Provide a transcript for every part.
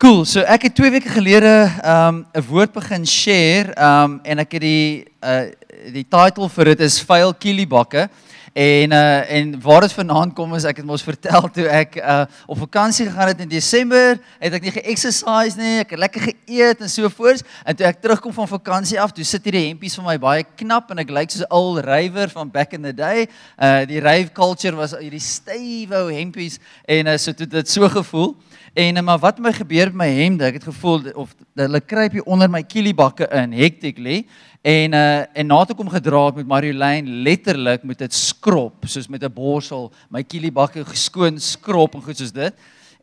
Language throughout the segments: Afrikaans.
Cool, so ek het 2 weke gelede 'n woord begin share en ek het die title vir dit is Vuil Kielibakke en waar dit vandaan kom is ek het mos vertel toe ek op vakansie gegaan het in Desember, het ek nie ge-exercise nie, ek het lekker geëet en so voort en toe ek terugkom van vakansie af, toe sit hierdie hempies vir my baie knap en ek lyk soos 'n ou rywer van back in the day. Die rave culture was hierdie stywe ou hempies en so toe dit so gevoel. Maar wat my gebeur met my hemde, ek het gevoel of hulle kruip hier onder my kielibakke in, hectically. En na toe kom gedra het met Marjolein letterlik met dit skrop, soos met 'n borsel, my kielibakke geskoon skrop en goed soos dit.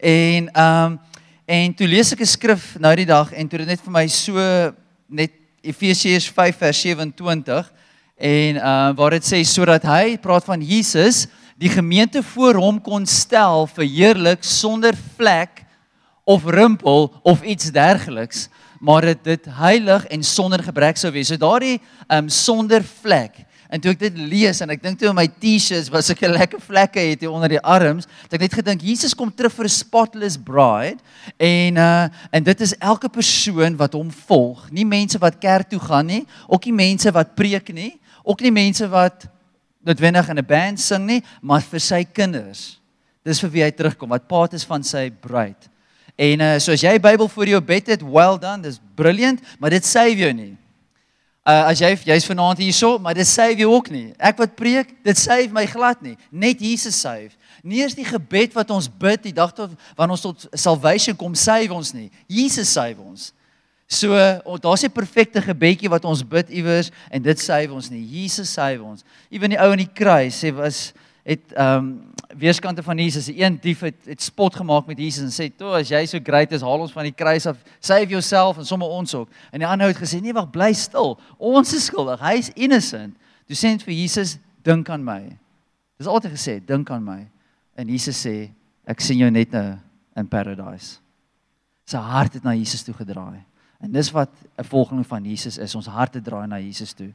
En toe lees ek 'n skrif nou die dag en toe dit net vir my so net Efesiërs 5 vers 27 en waar dit sê sodat hy praat van Jesus die gemeente voor hom kon stel verheerlik sonder vlek of rimpel of iets dergeliks, maar dit heilig en sonder gebrek sou wees. So daardie sonder vlek. En toe ek dit lees en ek dink toe in my t-shirts was ek 'n lekker vlekke het hier onder die arms, het ek net gedink Jesus kom terug vir 'n spotless bride en dit is elke persoon wat hom volg, nie mense wat kerk toe gaan nie, ook nie mense wat preek nie, ook nie mense wat noodwendig in 'n band sing nie, maar vir sy kinders. Dis vir wie hy terugkom, wat part is van sy bruid. En so as jy die Bybel voor jou bed het, well done, dis brilliant, maar dit save jou nie. As jy's vanaand hierso, maar dit save jou ook nie. Ek wat preek, dit save my glad nie. Net Jesus save. Nie eens die gebed wat ons bid, die dag tot wanneer ons tot salvation kom, save ons nie. Jesus save ons. So, daar's 'n perfekte gebedjie wat ons bid iewers en dit save ons nie. Jesus save ons. Ewen die ou in die kruis het weerskante van Jesus, die een dief het spot gemaak met Jesus en sê, "Toe, as jy so great is, haal ons van die kruis af, save yourself en sommer ons ook." En die ander het gesê, "Nee, wag, bly stil. Ons is skuldig. Hy is innocent." Toe sê dit vir Jesus, "Dink aan my." Dis altyd gesê, "Dink aan my." En Jesus sê, "Ek sien jou net nou in paradise." Sy hart het na Jesus toe gedraai. En dis wat 'n volgeling van Jesus is, ons harte draai na Jesus toe.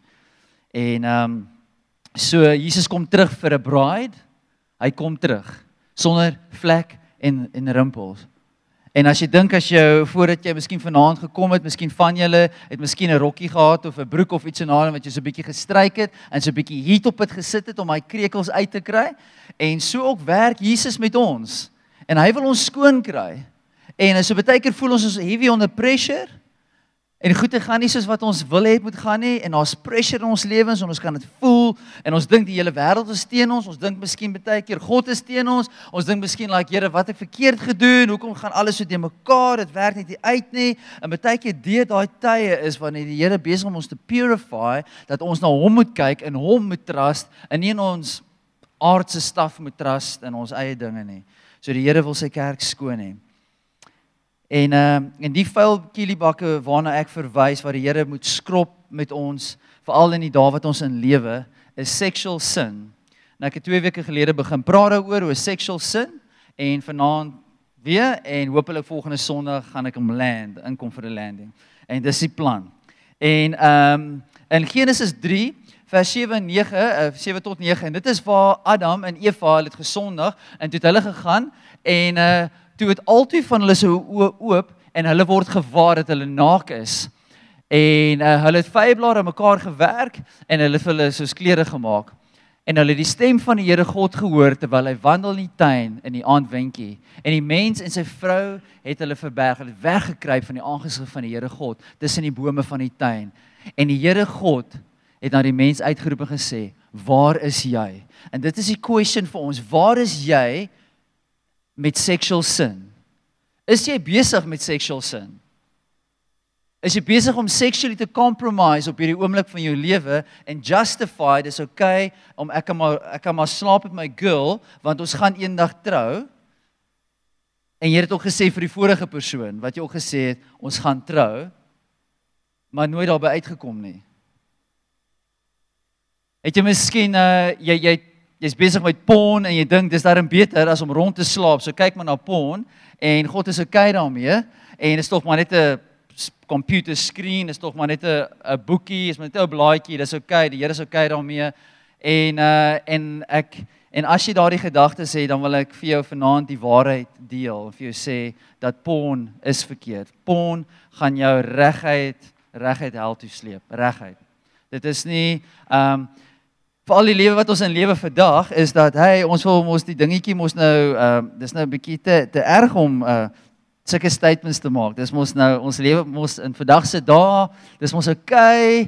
En so Jesus kom terug vir 'n bride, hy kom terug, sonder vlek en rimpels. En as jy dink voordat jy miskien vanaand gekom het, miskien van julle het miskien 'n rokkie gehad of 'n broek of iets in haar wat jy so 'n bietjie gestryk het en so 'n bietjie heat op het gesit het om hy krekels uit te kry. En so ook werk Jesus met ons. En hy wil ons skoon kry. En so baie keer voel ons heavy under pressure. En goeie gaan nie soos wat ons wil hê moet gaan nie en daar's pressure in ons lewens en ons kan dit voel en ons dink die hele wêreld is teen ons dink miskien baie keer God is teen ons dink miskien Here, wat ek verkeerd gedoen, hoekom gaan alles so teen mekaar, dit werk net nie uit nie, en baie keer daai tye is wanneer die Here besig om ons te purify, dat ons na hom moet kyk en hom moet trust en nie in ons aardse staf moet trust in ons eie dinge nie. So die Here wil sy kerk skoon hê. En die vuil kielibakke waarna ek verwys, waar die Here moet skrop met ons, veral in die dae wat ons in lewe, is sexual sin. Nou ek het 2 weke gelede begin praat oor sexual sin, en vanaand weer, en hopelik volgende Sondag gaan ek inkom vir 'n landing. En dis die plan. En in Genesis 3, vers 7 tot 9, en dit is waar Adam en Eva het gesondig, en toe het hulle gegaan, en toe het altyd van hulle se oë oop en hulle word gewaar dat hulle naak is. En hulle het vyblare aan mekaar gewerk en hulle het hulle soos klere gemaak. En hulle het die stem van die Here God gehoor terwyl hy wandel in die tuin in die aandwinkie. En die mens en sy vrou het hulle verberg, hulle het weggekruip van die aangesig van die Here God tussen die bome van die tuin. En die Here God het na die mens uitgeroep en gesê, "Waar is jy?" En dit is die question vir ons, waar is jy met sexual sin? Is jy besig met sexual sin? Is jy besig om sexually te compromise op hierdie oomblik van jou lewe en justify, dis okay om ek kan maar slaap met my girl, want ons gaan eendag trou, en jy het ook gesê vir die vorige persoon, wat jy ook gesê het, ons gaan trou, maar nooit daarby uitgekom nie. Het jy miskien, jy's besig met porn en jy dink dis daarin beter as om rond te slaap. So kyk maar na porn en God is okay daarmee en is tog maar net 'n computer screen, is tog maar net 'n boekie, is maar net 'n blaadjie, dis okay, die Here is okay daarmee. En En as jy daardie gedagtes het, dan wil ek vir jou vanaand die waarheid deel en vir jou sê dat porn is verkeerd. Porn gaan jou reguit hel toe sleep, reguit. Dit is nie vir al die lewe wat ons in lewe vandag is dat ons wil mos die dingetjie mos nou dis nou 'n bietjie te erg om sulke statements te maak. Dis mos nou ons lewe mos in vandag se dae, dis mos okay.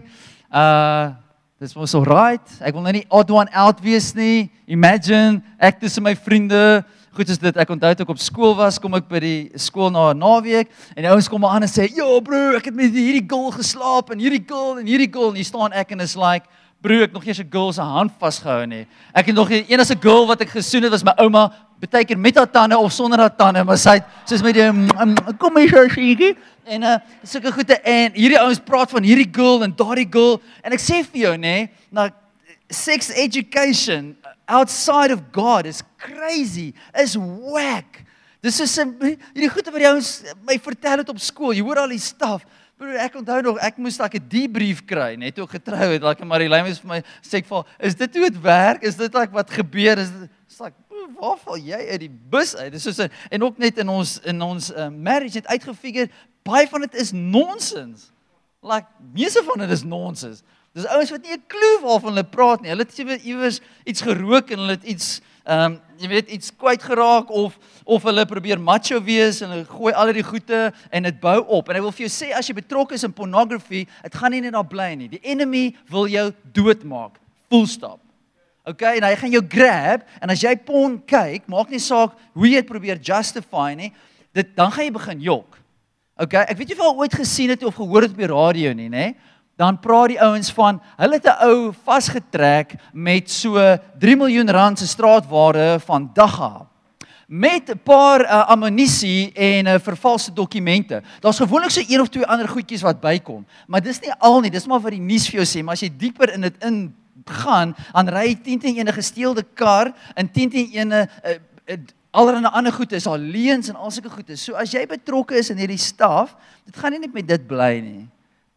Dis mos alright. Ek wil nou nie odd one out wees nie. Imagine ek tussen my vriende, goed is dit, ek onthou toe ek op skool was, kom ek by die skool na 'n naweek en die ouens kom maar aan en sê, "Yo bro, ek het met hierdie girl geslaap en hierdie girl en hierdie girl." En hier staan ek en is like, "Bro, ek nog eers 'n girl se hand vasgehou nie. Ek het nog die enigste girl wat ek gesoen het was my ouma, baie keer met haar tande of sonder haar tande, maar sy het met die kom hier so siekie." En sulke goede en hierdie ouens praat van hierdie girl en daardie girl en ek sê vir jou nê, nou sex education outside of God is crazy, is whack. Dis is hierdie goede wat die ouens my vertel het op skool. Jy hoor al die stuff. Broer, ek onthou nog, ek moes 'n debrief kry net toe ek getrou het. Like Marilyn is vir my sê ek vir, is dit hoe dit werk? Is dit like wat gebeur? Is like, waar val jy uit die bus uit? Dis soos en ook net in ons marriage het uitgefigure, baie van dit is nonsens. Like meeste van dit is nonsens. Dis ouens wat nie 'n klou waarvan hulle praat nie. Hulle het iewers iets gerook en hulle het iets jy weet iets kwyt geraak of hulle probeer macho wees en hulle gooi al die goede en dit bou op. En ek wil vir jou sê as jy betrokke is in pornography, dit gaan nie net daar bly nie. Die enemy wil jou doodmaak. Full stop. Okay, en hy gaan jou grab en as jy porn kyk, maak nie saak hoe jy dit probeer justify nie, dan gaan jy begin jok. Okay, ek weet jy of al ooit gesien het of gehoor het op die radio nie, nê? Dan praat die ouens van, hulle het 'n ou vasgetrek met so 3 miljoen rand se straatwaarde van Dagga. Met 'n paar ammunisie en vervalste dokumente. Daar's gewoonlik so een of twee ander goedjies wat bykom, maar dis nie al nie, dis maar wat die nuus vir jou sê, maar as jy dieper in dit ingaan, dan ry jy 10 teen 'n gesteelde kar en 10 teen 'n allerlei ander goed is al leuns en al sulke goed is. So as jy betrokke is in hierdie staf, dit gaan nie net met dit bly nie.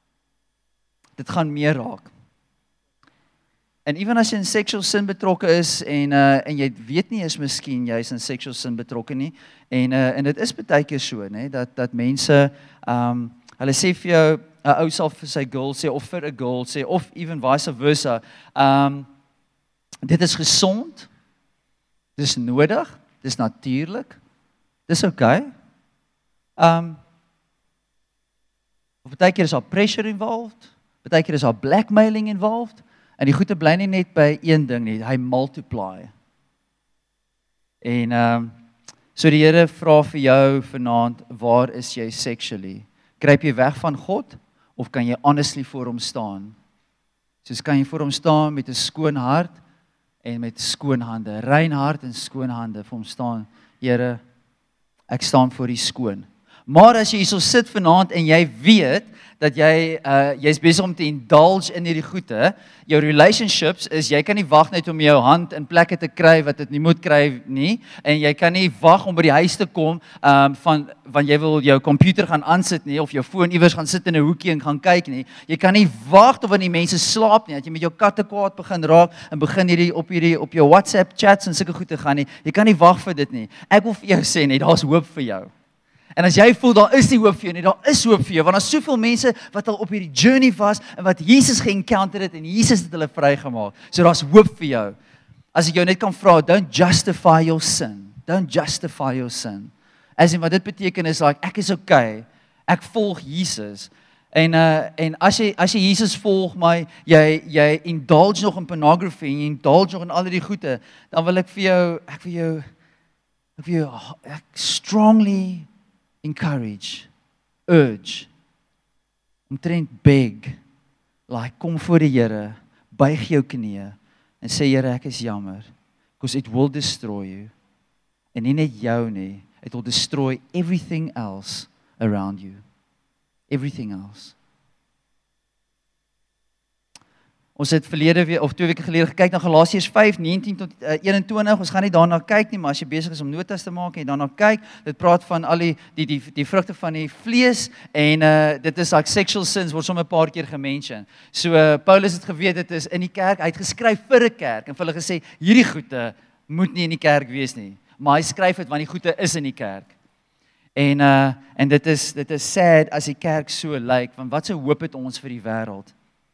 Dit gaan meer raak. En ewen as jy in sexual sin betrokke is en jy weet nie is miskien jy is in sexual sin betrokke nie en dit is baie keer so, nê, dat mense hulle sê vir jou 'n ou sal vir sy girl sê of vir 'n girl sê of even vice versa. Dit is gesond. Dis nodig. Dis natuurlik. Dis okay. Of baie keer is daar pressure involved. Baie keer is daar blackmailing involved. En die goeie bly nie net by een ding nie, hy multiply. En so die Here vra vir jou vanaand, waar is jy sexually? Kruip jy weg van God of kan jy honestly voor hom staan? Soos kan jy voor hom staan met 'n skoon hart en met skoon hande, rein hart en skoon hande vir hom staan. Here, ek staan voor U skoon. Maar as jy hierso sit vanaand en jy weet dat jy's besig om te indulge in hierdie goede, jou relationships is jy kan nie wag net om jou hand in plekke te kry wat dit nie moet kry nie en jy kan nie wag om by die huis te kom van jy wil jou komputer gaan aansit nie of jou foon iewers gaan sit in 'n hoekie en gaan kyk nie. Jy kan nie wag tot wanneer die mense slaap nie, dat jy met jou katte kwaad begin raak en begin op jou WhatsApp chats en sulke goede gaan nie. Jy kan nie wag vir dit nie. Ek wil vir jou sê net daar's hoop vir jou. En as jy voel daar is nie hoop vir jou nie, daar is hoop vir jou want daar's soveel mense wat al op hierdie journey was en wat Jesus geencounter het en Jesus het hulle vrygemaak. So daar's hoop vir jou. As ek jou net kan vra, don't justify your sin. Don't justify your sin. As in wat dit beteken is like ek is okay. Ek volg Jesus. En as jy Jesus volg, maar jy indulge nog in pornography en jy indulge nog in al die goede, dan wil ek vir jou strongly encourage, urge, omtrent beg, like kom voor die Here, buig jou knieë en sê Here ek is jammer, because it will destroy you. En nie net jou nie, it will destroy everything else around you. Everything else. Ons het verlede week of 2 weke gelede gekyk na Galasiërs 5:19 tot 21. Ons gaan nie daarna kyk nie, maar as jy besig is om notas te maak en jy daarna kyk, dit praat van al die vrugte van die vlees en dit is like sexual sins word sommer 'n paar keer gemention. So Paulus het geweet dit is in die kerk, hy het geskryf vir 'n kerk en vir hulle gesê hierdie goede moet nie in die kerk wees nie. Maar hy skryf dit want die goeie is in die kerk. En dit is sad as die kerk so lyk, want wat 'n hoop het ons vir die wêreld.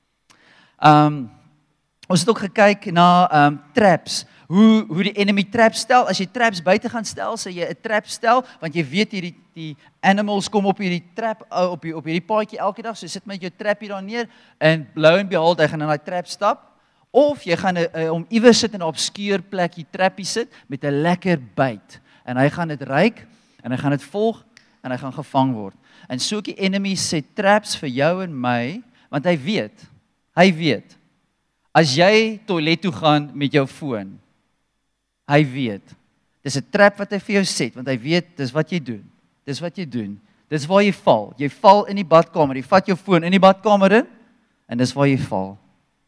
Ons het ook gekyk na traps, hoe die enemy traps stel. As jy traps buite gaan stel, sê jy 'n trap stel, want jy weet die animals kom op hierdie trap op hierdie paadjie elke dag, so sit met jou trappie daar neer en blow and behold, hy gaan in daai trap stap. Of jy gaan om iewers sit in 'n obskuur plekkie trappie sit met 'n lekker byt en hy gaan dit ruik en hy gaan dit volg en hy gaan gevang word. En so die enemy set traps vir jou en my, want hy weet. As jy toilet toe gaan met jou foon, hy weet. Dis 'n trap wat hy vir jou set, want hy weet dis wat jy doen. Dis waar jy val. Jy val in die badkamer, jy vat jou foon in die badkamer in en dis waar jy val.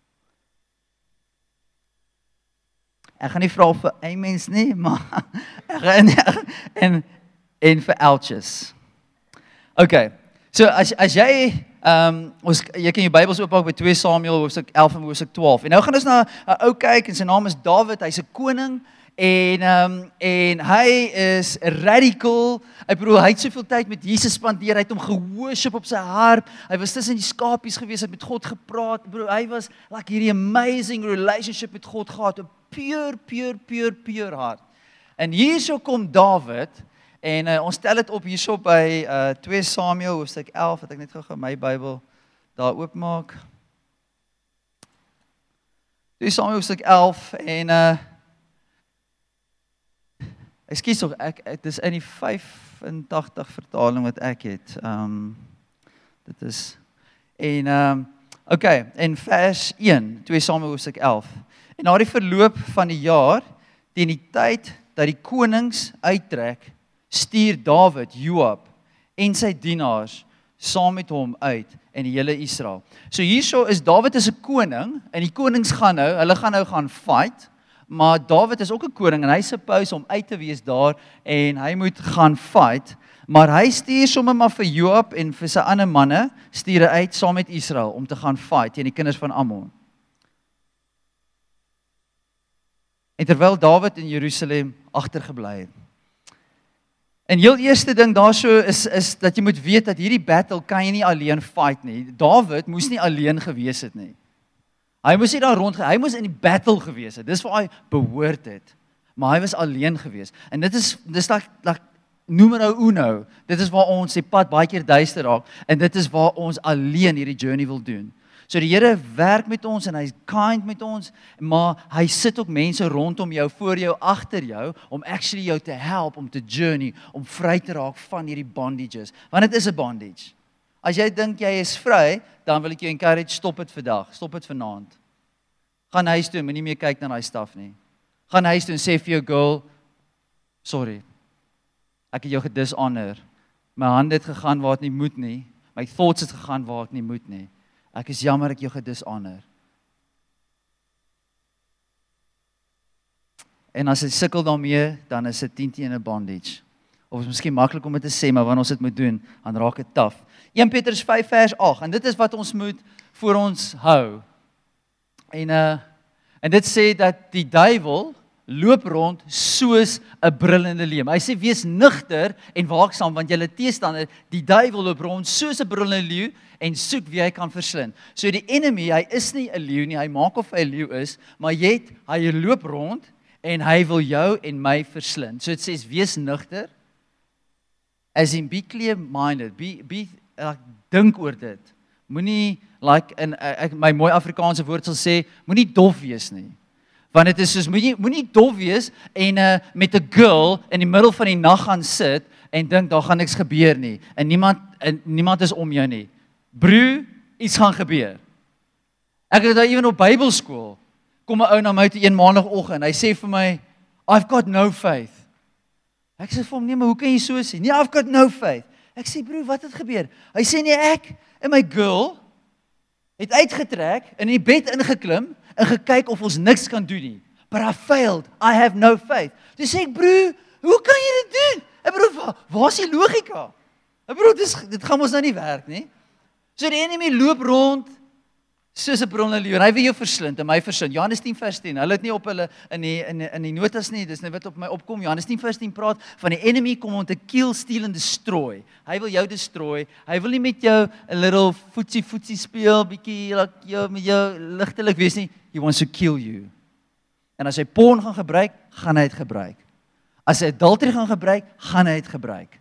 Ek gaan nie vra vir amens nie, maar en vir ouches. Okay. So as jy jy kan jou Bybels oopmaak by 2 Samuel hoofstuk 11 en hoofstuk 12. En nou gaan ons na 'n ou kyk en sy naam is Dawid. Hy's 'n koning en hy is radical. Ek bedoel hy het soveel tyd met Jesus spandeer. Hy het hom geworship op sy harp. Hy was tussen die skapies gewees, het met God gepraat. Ek bedoel hy was like hierdie amazing relationship met God gehad. 'n pure hart. En hierso kom Dawid en ons stel dit op hierso by 2 Samuel hoofstuk 11, wat ek net gou my Bybel daar oopmaak. 2 Samuel hoofstuk 11 en ekskuus tog, dit is in die 85 vertaling wat ek het. Dit is in vers 1, 2 Samuel hoofstuk 11. En na die verloop van die jaar, teen die tyd dat die konings uittrek, stuur Dawid Joab en sy dienaars saam met hom uit en die hele Israel. So hierso is Dawid is 'n koning en die konings hulle gaan fight, maar Dawid is ook 'n koning en hy suppose om uit te wees daar en hy moet gaan fight, maar hy stuur sommer maar vir Joab en vir sy ander manne, stuur hy uit saam met Israel om te gaan fight teen die kinders van Ammon. En terwyl Dawid in Jerusalem agtergebly het. En heel eerste ding daarso is dat jy moet weet dat hierdie battle kan jy nie alleen fight nie. Dawid moes nie alleen gewees het nie. Hy moes nie daar hy moes in die battle gewees het. Dis waar hy behoort het. Maar hy was alleen gewees. En dis like numero uno. Dit is waar ons die pad baie keer duister raak en dit is waar ons alleen hierdie journey wil doen. So die Here werk met ons en hy's kind met ons, maar hy sit ook mense rondom jou, voor jou, agter jou, om actually jou te help, om te journey, om vry te raak van hierdie bondages. Want dit is 'n bondage. As jy dink jy is vry, dan wil ek jou encourage, stop dit vandag, stop dit vanaand. Gaan huis toe, moenie meer kyk na daai stuff nie. Gaan huis toe en sê vir jou girl, sorry, ek het jou gedishonor. My hande het gegaan waar dit nie moet nie, my thoughts het gegaan waar ek nie moet nie. Ek is jammer ek jou gedishonor. En as jy sukkel daarmee, dan is dit 10 teen 'n bondage. Of is miskien maklik om dit te sê, maar wanneer ons dit moet doen, dan raak dit taaf. 1 Petrus 5 vers 8, en dit is wat ons moet voor ons hou. En dit sê dat die duiwel loop rond soos 'n brullende leeu. Hy sê wees nugter en waaksaam, want julle teestander, die duiwel loop rond soos 'n brullende leeu en soek wie hy kan verslind. So die enemy, hy is nie 'n leeu nie, hy maak of hy 'n leeu is, maar hy loop rond en hy wil jou en my verslind. So dit sê wees nugter, as in be clear-minded, dink oor dit. Moenie my mooi Afrikaanse woord sal sê, moenie dof wees nie. Want dit is soos moenie dof wees en met 'n girl in die middel van die nag gaan sit en dink daar gaan niks gebeur nie en niemand is om jou nie. Broer, iets gaan gebeur. Ek het daar ewen op Bybelskool. Kom 'n ou na my toe een maandagooggend. Hy sê vir my, I've got no faith. Ek sê vir hom, nee, maar hoe kan jy so sê? Nee, I've got no faith. Ek sê, broer, wat het gebeur? Hy sê, nee, ek en my girl het uitgetrek en in die bed ingeklim en gekyk of ons niks kan doen nie. But I failed. I have no faith. Toe sê ek, broer, hoe kan jy dit doen? Ek bedoel, waar is die logika? Ek bedoel, dit gaan ons nou nie werk nie. So die enemy loop rond Soos 'n brullende leeu, hy wil jou verslind en my verslind. Johannes 10 vers 10. Hulle het nie op hulle in die notas nie, dis net wat op my opkom. Johannes 10 vers 10 praat van die enemy kom om te kill, steal and destroy. Hy wil jou destroy. Hy wil nie met jou 'n little footsie speel, bietjie met jou ligtelik wees nie. He wants to kill you. En as hy porn gaan gebruik, gaan hy dit gebruik. As hy adultery gaan gebruik, gaan hy dit gebruik.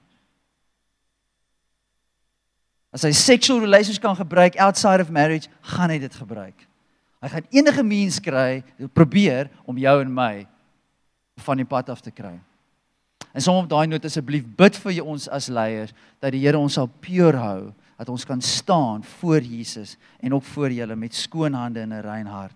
As hy sexual relations kan gebruik outside of marriage, gaan hy dit gebruik. Hy gaan enige means kry, probeer om jou en my van die pad af te kry. En som op daai noot asseblief bid vir ons as leiers, dat die Here ons sal pure hou, dat ons kan staan voor Jesus en ook voor julle met skoon hande en 'n rein hart.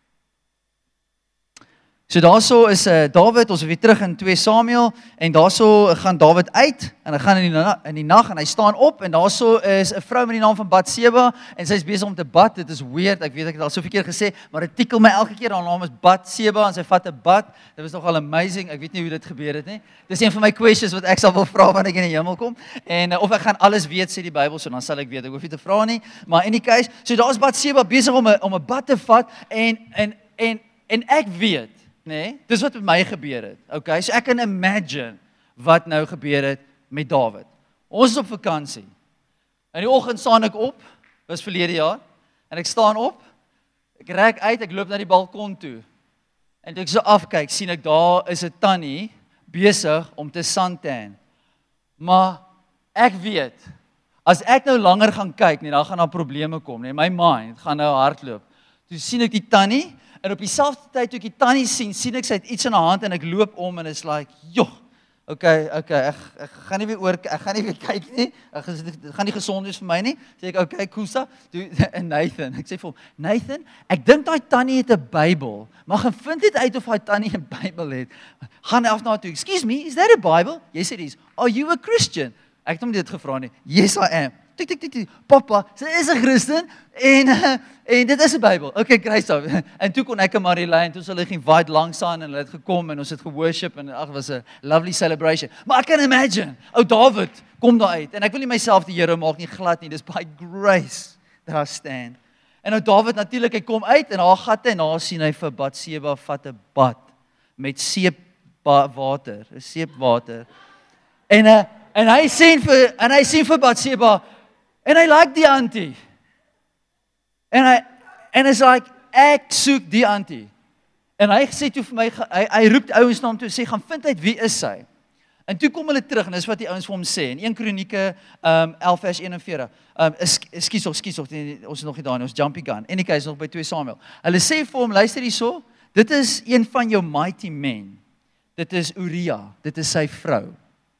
So daarso is Dawid, ons is weer terug in 2 Samuel, en daarso gaan Dawid uit, en hy gaan in die nag, en hy staan op, en daarso is 'n vrou met die naam van Batseba, en sy is besig om te bad. Dit is weird, ek weet ek het al soveel keer gesê, maar dit tikkel my elke keer. Haar naam is Batseba, en sy vat 'n bad. Dit was nogal amazing, ek weet nie hoe dit gebeur het nie. Dis een van my questions wat ek sal wil vra wanneer ek in die hemel kom, en of ek gaan alles weet, sê die Bybel, so dan sal ek weet, ek hoef nie te vra nie, maar in die case, so daar is Batseba besig om 'n bad te vat, en ek weet, nee, dis wat met my gebeur het. Okay, so ek kan imagine wat nou gebeur het met Dawid. Ons is op vakansie. In die oggend staan ek op, was verlede jaar, en ek staan op, ek rek uit, ek loop na die balkon toe. En toe ek so afkyk, sien ek daar is 'n tannie besig om te suntan. Maar ek weet, as ek nou langer gaan kyk, dan gaan daar probleme kom, my mind gaan nou hardloop. Toe sien ek die tannie, en op dieselfde tyd toe ek die tannie sien ek sy het iets in haar hand en ek loop om en is like, joh, okay, ek gaan nie weer kyk nie, dit gaan nie gesond wees vir my nie. Sê ek, okay, Kusa, en Nathan, ek sê vir hom, Nathan, ek dink daai tannie het 'n Bybel, maar gaan vind dit uit of daai tannie 'n Bybel het. Gaan af na toe, excuse me, is that a Bible? Yes it is. Are you a Christian? Ek het hom dit gevra nie. Yes I am. Tik, papa, sy is 'n Christen, en dit is 'n Bybel. Okay, great. En toe kon ek en Marilyn, toe hulle invite langs aan, en hulle het gekom, en ons het geworship, en ag, was 'n lovely celebration. Maar ek kan imagine, ou Dawid, kom daar uit, en ek wil nie myself die Here maak nie, glad nie, dis by grace that I stand. En ou Dawid natuurlik, hy kom uit, en haar gatte, en daar sien hy vir Batseba vat 'n bad, met seepwater, en hy sien vir Batseba, en hy like die auntie. En is like, ek soek die auntie. En hy sê toe vir my, hy roep die ouens na hom toe, sê, gaan vind uit wie is sy. En toe kom hulle terug, en dis wat die ouens vir hom sê, in 1 Kronieke 11 vers 41, skies nog, ons is nog nie daar nie, ons jumpy gun, en die case nog by 2 Samuel. Hulle sê vir hom, luister hierso, dit is een van jou mighty men, dit is Uria, dit is sy vrou.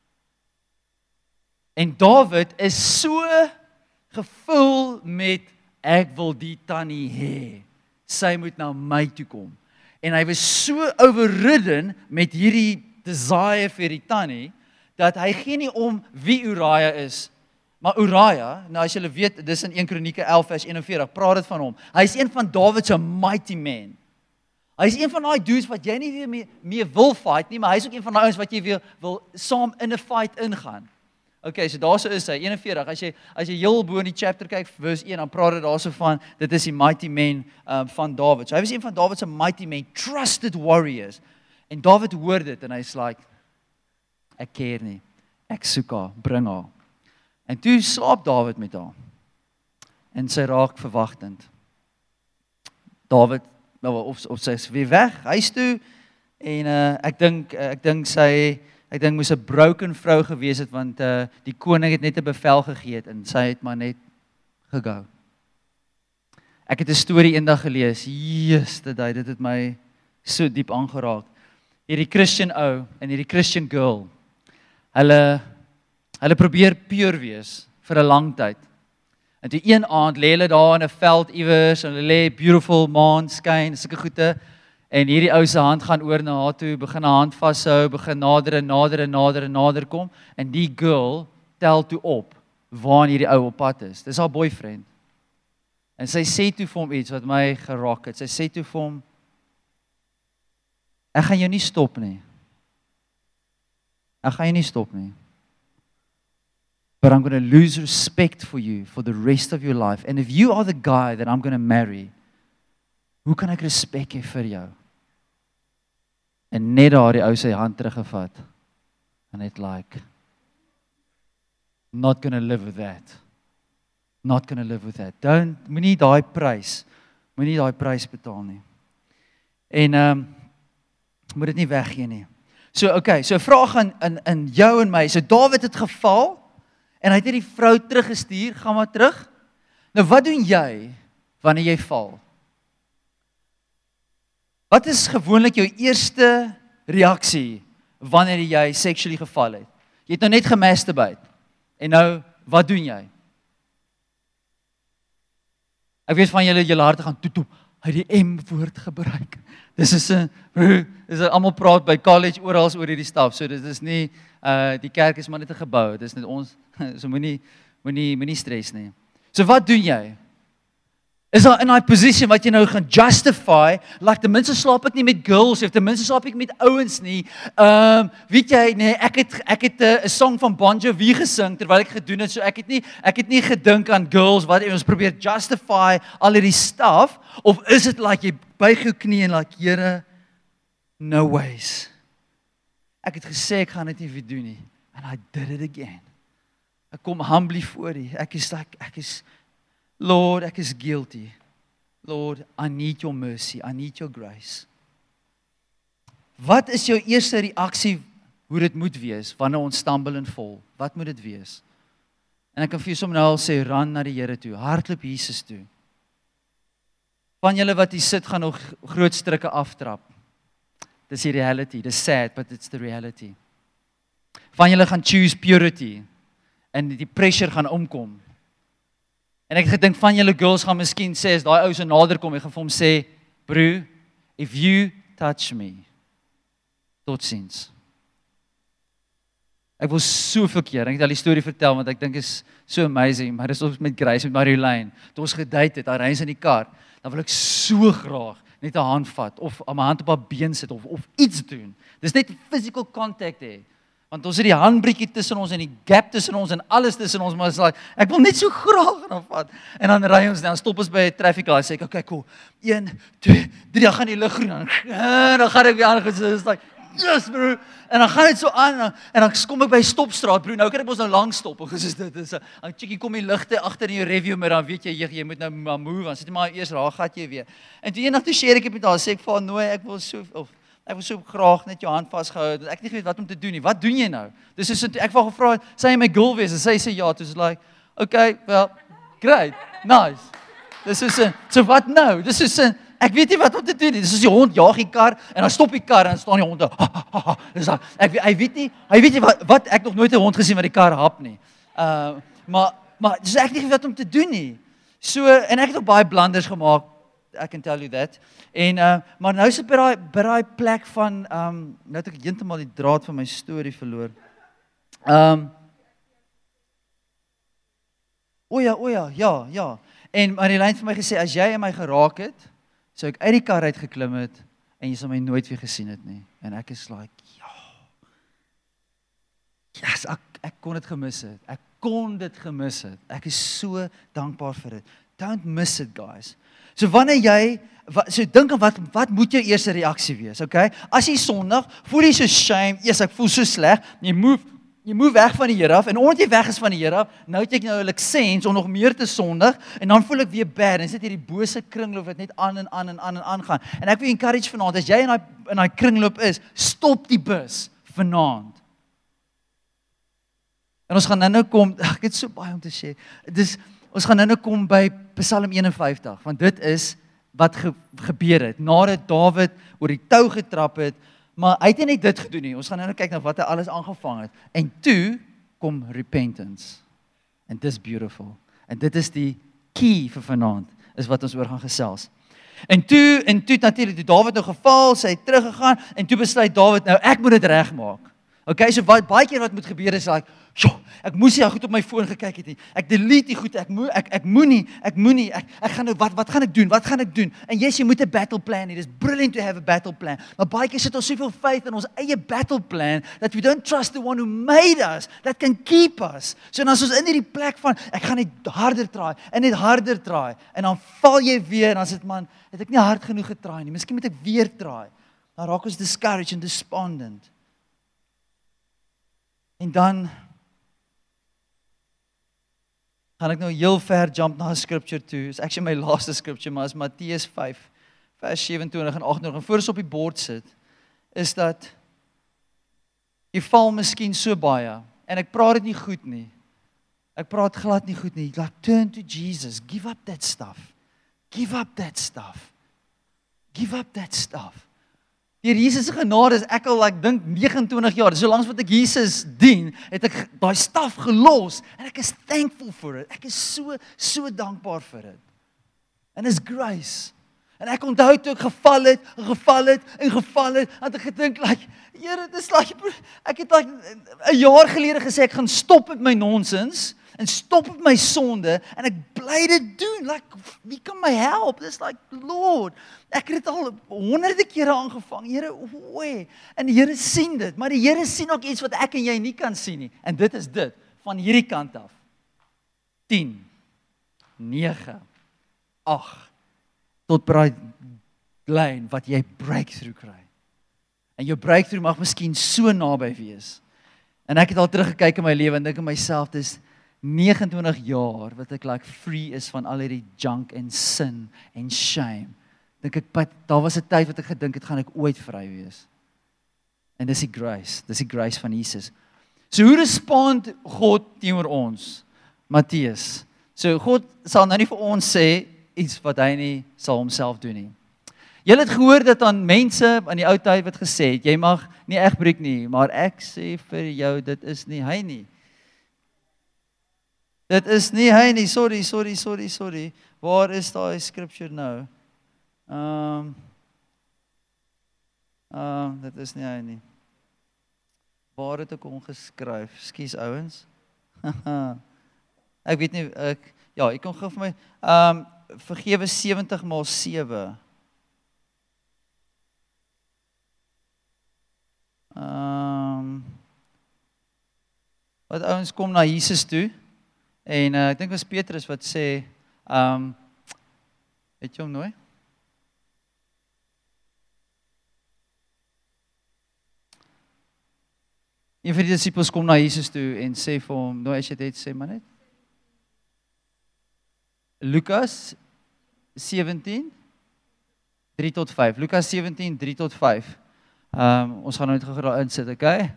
En Dawid is so gevul met, ek wil die tannie hê, sy moet na my toe kom. En hy was so overridden met hierdie desire vir die tannie, dat hy gee nie om wie Uriah is, maar Uriah, nou as julle weet, dis in 1 Kronieke 11 vers 41, praat dit van hom, hy is een van Dawid se mighty men. Hy is een van daai dudes wat jy nie weer mee wil fight nie, maar hy is ook een van daai ouens wat jy weer wil saam in 'n fight ingaan. Okay, so daarso is hy, 41, as jy heel bo in die chapter kyk, vers 1, dan praat dit daarso van, dit is die mighty men van Dawid. So hy was een van Dawid se mighty men, trusted warriors. En Dawid hoor dit, en hy's like, ek keer nie, ek soek haar, bring haar. En toe slaap Dawid met haar, en sy raak verwagtend. Dawid, nou, of sy is weer weg, huis toe, en ek dink moes 'n broken vrou gewees het, want die koning het net 'n bevel gegee het, en sy het maar net gegou. Ek het 'n storie eendag gelees, dit het my so diep aangeraak. Hierdie Christian ou en hierdie Christian girl, hulle probeer pure wees vir 'n lang tyd. En toe een aand lê hulle daar in 'n veld iewers, en hulle lê beautiful maan skyn, sulke goeie. En hierdie ou se hand gaan oor na haar toe, begin haar hand vashou, begin nader kom, en die girl tel toe op, waar hierdie ou op pad is. Dis haar boyfriend. En sy sê toe vir hom iets wat my geraak het. Sy sê toe vir hom, ek gaan jou nie stop nie. but I'm going to lose respect for you for the rest of your life. And if you are the guy that I'm going to marry, hoe kan ek respek hê vir jou? En net daar die ou sy hand teruggevat. En net like, not going to live with that. Not going to live with that. Moenie daai prys betaal nie. En moet dit nie weggee nie. So okay, so 'n vraag in jou en my. So Dawid het geval en hy het die vrou teruggestuur, gaan maar terug. Nou wat doen jy wanneer jy val? Wat is gewoonlik jou eerste reaksie wanneer jy sexually geval het? Jy het nou net gemasturbate. En nou, wat doen jy? Ek weet van julle harte gaan toe, hy het die M-woord gebruik. Dis is almal praat by college oral oor hierdie staf. So dit is nie die kerk is maar net 'n gebou. Dis net ons so moenie stres nie. So wat doen jy? Is daar in daai posisie wat jy nou gaan justify, like ten minste slaap ek nie met girls of ten minste slaap ek met ouens nie. Weet jy, nee, ek het 'n song van Bon Jovi gesing terwyl ek gedoen het, so ek het nie gedink aan girls wat ons probeer justify al hierdie stuff, of is dit like jy buig jou knie en like, Here, no ways. Ek het gesê ek gaan dit nie weer doen nie, and I did it again. Ek kom humbly voor U. Ek is Lord, ek is guilty. Lord, I need your mercy. I need your grace. Wat is jou eerste reaksie hoe dit moet wees wanneer ons stumble en val? Wat moet dit wees? En ek kan vir jou sommer nou al sê, ran na die Here toe, hardloop Jesus toe. Van julle wat hier sit gaan nog groot strikke aftrap. Dis die reality. Dis sad, but it's the reality. Van julle gaan choose purity en die pressure gaan omkom. En ek gedink van julle girls gaan miskien sê, as daai ou so nader kom, ek gaan vir hom sê, bro, if you touch me, totsiens. Ek wil soveel keer, ek het al die storie vertel, want ek dink is so amazing, maar dis ons met Grace, met Marilyn, toe ons gedate het, daar reis in die kar, dan wil ek so graag net 'n hand vat, of my hand op haar been sit, of iets doen. Dis net physical contact hê. Want ons het die handbriekie tussen ons en die gap tussen ons en alles tussen ons, maar is like, ek wil net so graag gaan vat. En dan ry ons, dan stop ons by 'n traffic light, sê ek, okay, cool, 1, 2, 3, dan gaan die lig groen, dan gaan ek weer aan, it's like, yes bro, en dan gaan dit so aan, en dan kom ek by stopstraat, bro, nou kan ek ons nou lang stop, of is dit, dan chickie kom die ligte agter in jou review, maar dan weet jy moet nou maar move, dan sit jy maar eers raak gat jy weer. En toe eendag toe share ek met haar, sê ek vir haar, nooi, ek wil so graag net jou hand vasgehou, ek nie weet wat om te doen nie. Wat doen jy nou? Dis so ek wou gevra, sy my girl wees, en sy sê ja, toe is like, okay, well, great, nice. Dis so wat nou? Dis ek weet nie wat om te doen nie. Dis soos die hond jaag die kar en dan stop die kar en dan staan die hond. Dis hy weet nie wat ek nog nooit 'n hond gesien wat die kar hap nie. Maar dis ek nie weet wat om te doen nie. So en ek het ook baie blunders gemaak. I can tell you that. En maar nou is dit by daai plek van nou het ek heeltemal die draad van my storie verloor. O ja. En Marilyn het vir my gesê as jy my geraak het, sou ek uit die kar uit geklim het en jy sal my nooit weer gesien het nie. En ek is like, ja. Yes, ek kon dit gemis het. Ek is so dankbaar vir dit. Don't miss it, guys. So wanneer jy dink aan wat moet jou eerste reaksie wees, okay? As jy sondig, voel jy so shame, ek voel so sleg, jy move weg van die Here af, en omdat jy weg is van die Here af, nou het ek nou 'n lisensie om nog meer te sondig, en dan voel ek weer bad, en sit hierdie bose kringloop wat net aan gaan. En ek wil encourage vanaand, as jy in daai kringloop is, stop die bus vanaand. En ons gaan nou kom, ek het so baie om te sê, ons gaan nou kom by Psalm 51, want dit is wat gebeur het, nadat Dawid oor die tou getrap het, maar hy het nie net dit gedoen nie, ons gaan nou kyk na wat hy alles aangevang het, en toe kom repentance, and this beautiful, en dit is die key vir vanaand, is wat ons oor gaan gesels. En toe natuurlik, toe Dawid nou geval, sy het teruggegaan, en toe besluit Dawid nou, ek moet dit regmaak. Okay, so baie keer wat moet gebeur is like, ek moes nie goed op my foon gekyk het nie. Ek delete die goed, ek moenie, ek gaan nou, wat gaan ek doen? En yes, jy moet 'n battle plan hê. Dis brilliant to have a battle plan. Maar baie keer sit ons soveel faith in ons eie battle plan that we don't trust the one who made us, that can keep us. So dan as ons in hierdie plek van, ek gaan net harder try, en dan val jy weer, en dan sit man, het ek nie hard genoeg getraai nie, miskien moet ek weer try. Dan raak ons discouraged and despondent. En dan gaan ek nou heel ver jump na 'n scripture toe. It's actually my laaste scripture, maar is Matteus 5 vers 27 en 28. En voor ons op die bord sit, is dat jy val miskien so baie, en ek praat dit nie goed nie. Ek praat glad nie goed nie. Like, turn to Jesus. Give up that stuff. Give up that stuff. Give up that stuff. Deur Jesus se genade is ek al, ek dink 29 jaar, so lank wat ek Jesus dien, het ek daai staf gelos, en ek is thankful for it. Ek is so dankbaar vir dit. En is grace. En ek onthou toe ek geval het, en ek gedink, like, Here, dis like, ek het like 'n jaar gelede gesê, ek gaan stop met my nonsens, en stop met my sonde, en ek bly dit doen, like, wie kan my help? Dis like, Lord, ek het dit al honderde kere aangevang, Here, oei, en die Here sien dit, maar die Here sien ook iets wat ek en jy nie kan sien nie, en dit is dit, van hierdie kant af, 10, 9, 8, tot by lyn, wat jy breakthrough kry. En jou breakthrough mag miskien so naby wees. En ek het al teruggekyk in my lewe en dink aan myself, dis 29 jaar wat ek like free is van al hierdie junk en sin en shame. Dink ek, daar was 'n tyd wat ek gedink het, gaan ek ooit vry wees. En dis die grace van Jesus. So hoe respond God teenoor ons? Matteus. So God sal nou nie vir ons sê iets wat hy nie sal homself doen nie. Julle het gehoor dat aan mense in die ou tyd wat gesê het, jy mag nie egbreek nie, maar ek sê vir jou, dit is nie hy nie. Dit is nie hy nie, sorry. Waar is daai scripture nou? Dit is nie hy nie. Waar het ek hom geskryf? Skus ouens. Ek weet nie, ek kon gou vir my, vergewe 70 maal 7. Wat ouens kom na Jesus toe, en ek dink was Petrus wat sê, het jy hom nooi? Een van die disippels kom na Jesus toe en sê vir hom, nou as jy dit sê maar net. Lukas 17, 3 tot 5. Lukas 17, 3 tot 5. Ons gaan nou net gou daar insit, okay?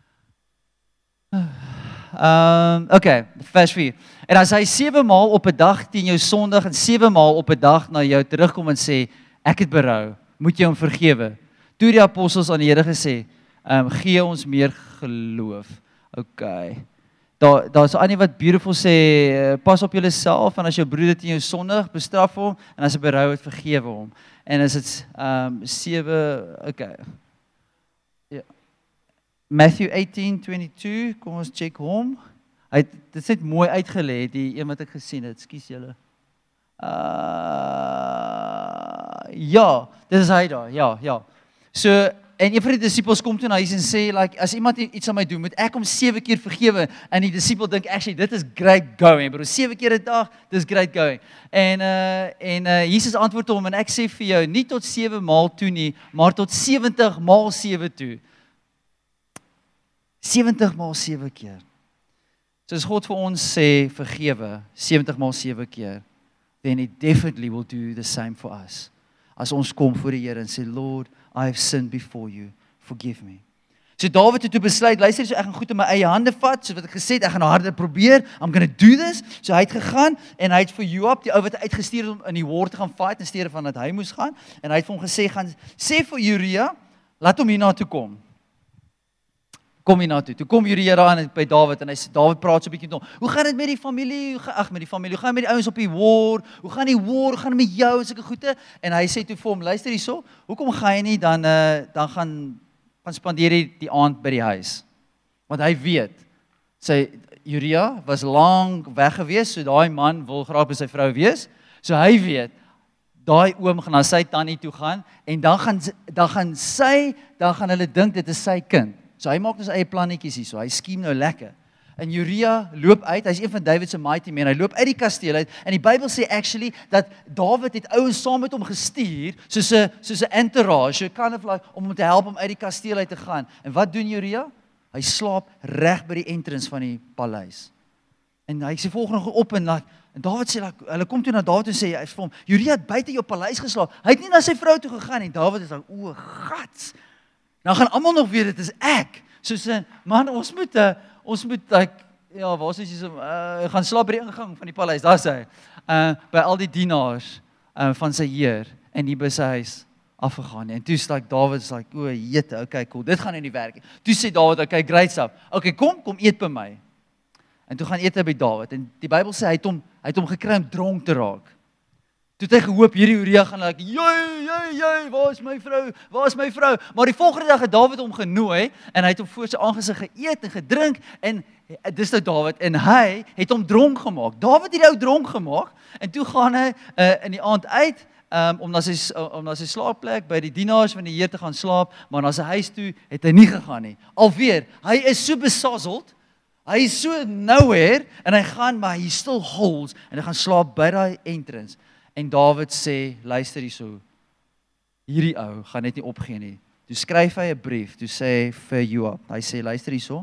Okay, vers 4. En as hy 7 maal op 'n dag teen jou sondig en 7 maal op 'n dag na jou terugkom en sê, ek het berou, moet jy hom vergewe. Toe die apostels aan die Here gesê, gee ons meer geloof. Okay. Daar's 'n ander wat beautiful sê, pas op julleself, en as jou broeder teen jou sondig, bestraf hom, en as hy berou het, vergewe hom. En as dit 7, okay. Ja. Matthew 18:22, kom ons check hom. Dit is net mooi uitgelê, die een wat ek gesien het, skus julle. Ja, dis hy daar, ja. So, en een van die disippels kom toe na Jesus en sê, like, as iemand iets aan my doen, moet ek hom 7 keer vergewe, en die disipel dink, actually, dit is great going, bro, 7 keer 'n dag, dis great going. En Jesus antwoord hom, en ek sê vir jou, nie tot 7 maal toe nie, maar tot 70 maal 7 toe. 70 maal 7 keer. So as God vir ons sê, vergewe, 70 maal 7 keer, then he definitely will do the same for us. As ons kom voor die Here en sê, Lord, I have sinned before you, forgive me. So Dawid het toe besluit, luister, so ek gaan goed in my eie hande vat, so wat ek gesê het, ek gaan harder probeer, I'm gonna do this. So hy het gegaan, en hy het vir Joab, die ou wat uitgestuur het om in die war te gaan fight, in steede van dat hy moes gaan, en hy het vir hom gesê, gaan sê vir Uria, laat hom hierna toe kom. Kom hierna toe. Toe kom Uria daar aan by Dawid, en hy sê, Dawid praat so 'n bietjie met hom. Hoe gaan dit met die familie? Hoe gaan dit met die ouens op die war? Hoe gaan die war? Hoe gaan dit met jou en sulke goede? En hy sê toe vir hom, luister hierso, hoekom gaan jy nie dan gaan spandeer jy die aand by die huis? Want hy weet, sy Uria was lank weg gewees, so daai man wil graag by sy vrou wees. So hy weet, daai oom gaan na sy tannie toe gaan en dan gaan hulle dink dit is sy kind. So hy maak nou sy eie plannetjies hier, so hy skiem nou lekker. En Uria loop uit, hy's een van David se mighty men, hy loop uit die kasteel uit, en die Bybel sê actually, dat David het ouens saam met hom gestuur, soos 'n entourage, so kind of like, om hom te help om uit die kasteel uit te gaan. En wat doen Uria? Hy slaap reg by die entrance van die paleis. En hy sê volgende op en David sê, hulle kom toe na David en sê, hy vir hom, Uria het buite jou paleis geslaap, hy het nie na sy vrou toe gegaan, en David is like, o, gats, nou gaan almal nog weet, dit is ek, soos, man, ons moet, waar is jy, gaan slaap by die ingang van die paleis, daar is hy, by al die dienaars van sy heer, en die by sy huis afgegaan, en toe is David is like, o, jette, okay, cool, dit gaan nie werk, toe sê David, okay, great stuff, okay, kom eet by my, en toe gaan eet hy by David, en die Bybel sê, hy het hom gekry om dronk te raak, toe het hy gehoop, hierdie Uria gaan like, jy, waar is my vrou, maar die volgende dag het David hom genooi, en hy het hom voor sy aangesig geëet en gedrink, en dis nou David, en hy het hom dronk gemaak, David het die ou dronk gemaak, en toe gaan hy in die aand uit, om na sy slaapplek by die dienaars van die Heer te gaan slaap, maar na sy huis toe het hy nie gegaan nie, alweer, hy is so besazzled, hy is so nowhere, en hy gaan, maar hy still holds, en hy gaan slaap by die entrance, en David sê, luister hierso, hierdie ou gaan net nie opgee nie. Toe skryf hy 'n brief, toe sê vir Joab, hy sê, luister hierso,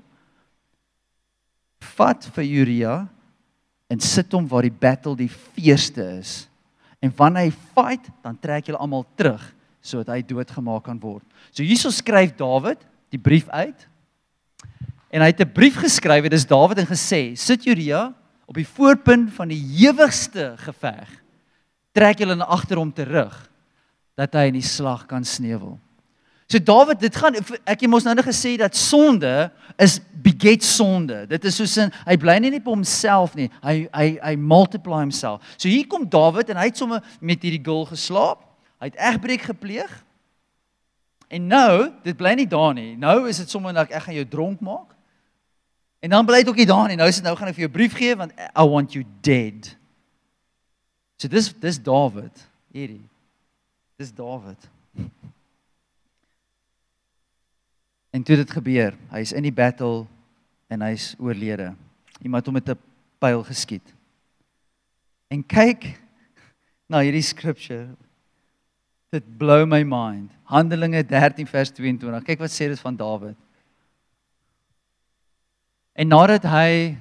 vat vir Uria, en sit hom waar die battle die fierste is, en wanneer hy fight, dan trek julle almal terug, sodat hy doodgemaak kan word. So hierso skryf David die brief uit, en hy het 'n brief geskryf, dit is David, en gesê, sit Uria op die voorpunt van die hewigste geveg, trek julle na agter hom terug, dat hy in die slag kan sneuwel. So David, ek het mos nou net gesê, dat sonde is beget sonde, dit is soos hy bly nie net by homself nie, hy multiply homself. So hier kom David, en hy het sommer met hierdie girl geslaap, hy het egbreek gepleeg, en nou, dit bly nie daar nie, nou is dit sommer dat ek gaan jou dronk maak, en dan bly dit ook nie daar nie, nou gaan ek vir jou brief gee, want I want you dead. So dis David, hierdie, dis David. En toe dit gebeur, hy is in die battle, en hy is oorlede. Iemand hom met 'n pyl geskiet. En kyk na hierdie scripture, dit blow my mind. Handelinge 13 vers 22, kyk wat sê dit van David. En nadat hy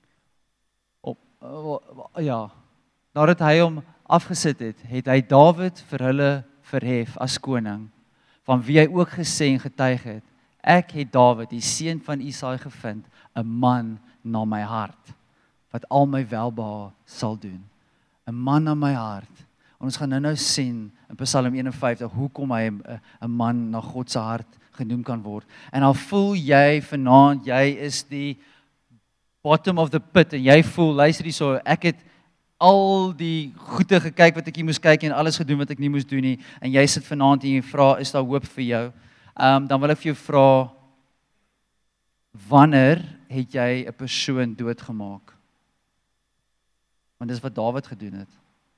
hom afgesit het, het hy David vir hulle verhef as koning, van wie hy ook gesê en getuig het, ek het David, die seun van Isaai gevind, 'n man na my hart, wat al my welbehae sal doen. 'n Man na my hart. En ons gaan nou sien in Psalm 51 hoekom hy 'n man na God se hart genoem kan word. En al voel jy vanaand, jy is die bottom of the pit, en jy voel, luister hierso, ek het al die goeie gekyk wat ek hier moes kyk, en alles gedoen wat ek nie moes doen nie, en jy sit vanaand en jy vra, is daar hoop vir jou? Dan wil ek vir jou vra, wanneer het jy 'n persoon doodgemaak? Want dis wat David gedoen het.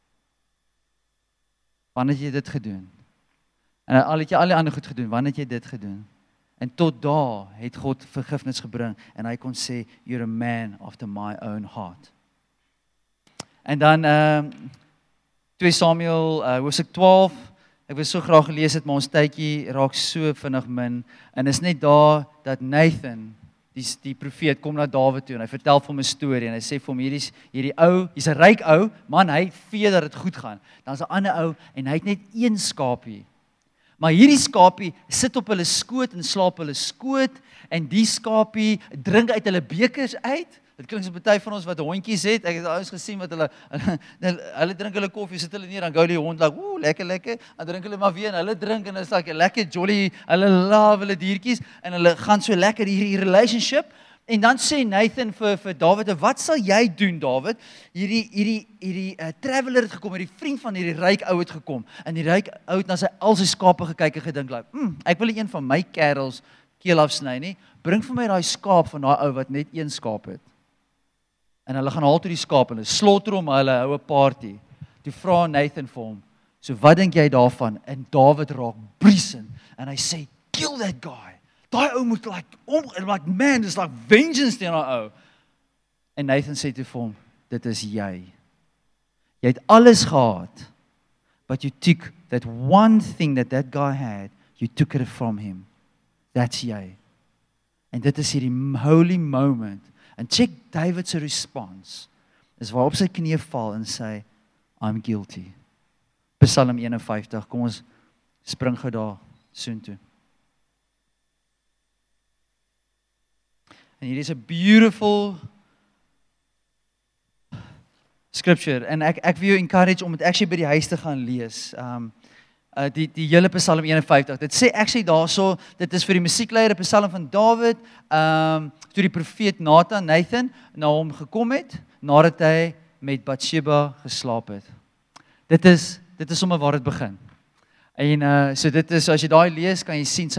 Wanneer het jy dit gedoen? En al het jy al die ander goed gedoen, wanneer het jy dit gedoen? En tot daar het God vergifnis gebring, en hy kon sê, you're a man after my own heart. En dan 2 Samuel hoofstuk 12, ek wil so graag gelees het, maar ons tydjie raak so vinnig min, en is net daar dat Nathan, die profeet, kom na David toe, en hy vertel vir hom 'n storie, en hy sê vir hom, hierdie ou, hy's 'n ryk ou, man, hy vee dat dit goed gaan, dan is 'n ander ou, en hy het net een skaapie, maar hierdie skaapie sit op hulle skoot, en slaap hulle skoot, en die skaapie drink uit hulle bekers uit. Dit klink so party van ons wat hondjies het, ek het ouens gesien wat hulle drink hulle koffie, sit hulle neer, dan gou die hond like, lekker, dan drink hulle maar weer, en hulle drink, en is like lekker jolly, hulle love hulle diertjies, en hulle gaan so lekker hierdie relationship, en dan sê Nathan vir David, wat sal jy doen, David? Hierdie traveler het gekom, hierdie vriend van hierdie ryk ou het gekom, en die ryk ou het na al sy skape gekyk en gedink, like, ek wil nie een van my kerels keel afsny nie, bring vir my daai skaap van daai ou wat net een skaap het. En hulle gaan haal toe die skaap en hulle slaughter hom, hulle hou 'n party. Toe vra Nathan vir hom, so wat dink jy daarvan? En Dawid raak briesend en hy sê, kill that guy. Daai ou moet like man, dis like vengeance teen daai ou. En Nathan sê toe vir hom, dit is jy. Jy het alles gehad, but you took that one thing that guy had, you took it from him. That's jy. En dit is hierdie holy moment. En check David se response. Is waar op sy knieë val en sê, I'm guilty. Psalm 51, kom ons spring gou daar soontoe. En hier is 'n beautiful scripture, en ek wil jou encourage om dit actually by die huis te gaan lees. Die hele Psalm 51. Dit sê actually daarso, dit is vir die musiekleier, 'n Psalm van Dawid, toe die profeet Nathan na hom gekom het, nadat hy met Bathsheba geslaap het. Dit is sommer waar dit begin. En so dit is, as jy daai lees, kan jy sien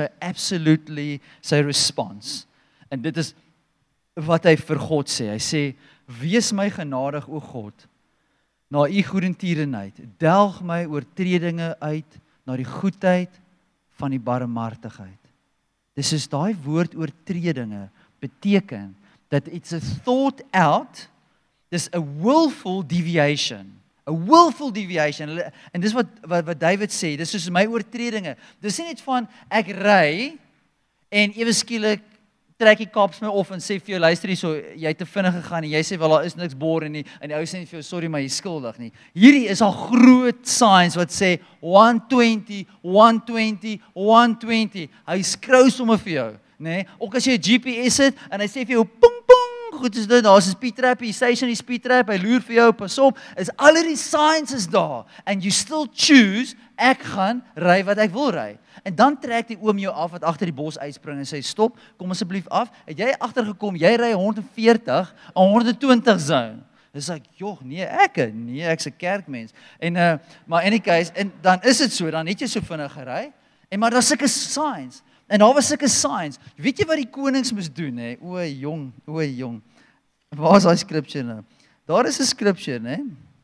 sy response. En dit is wat hy vir God sê. Hy sê, wees my genadig, o God, na u goedertierenheid, delg my oortredinge uit, na die goedheid van die barmhartigheid. Dis is daai woord oortredinge, beteken, dat it's a thought out, dis a willful deviation. A willful deviation. En dis wat David sê, dis soos my oortredinge. Dis nie net van, ek ry, en ewe skielik, trek die kaps my of en sê vir jou, luister hier so, jy het te vinnig gegaan en jy sê wel, daar is niks bor nie, en die ou sê nie vir jou, sorry, maar jy is skuldig nie. Hierdie is al groot signs wat sê 120, 120, 120. Hy skrou sommer vir jou, nê? Ook as jy 'n GPS het en hy sê vir jou ping ping, goed is dit, daar's 'n speed trap, die station die speed trap, hy loer vir jou, pas op, is al die signs is daar, and you still choose, ek gaan ry wat ek wil ry. En dan trek die oom jou af wat agter die bos uitspring en sê stop, kom asseblief af. Het jy agtergekom, jy ry 140 aan 120 zone. Dis like, joh, nee, ek's 'n kerkmens. En maar in die case, en dan is dit so, dan het jy so vinnig gery. En maar daar's sulke signs. En daar was sulke signs. Weet jy wat die konings moes doen, hè? O jong. Waar is daai scripture nou? Daar is 'n scripture, hè?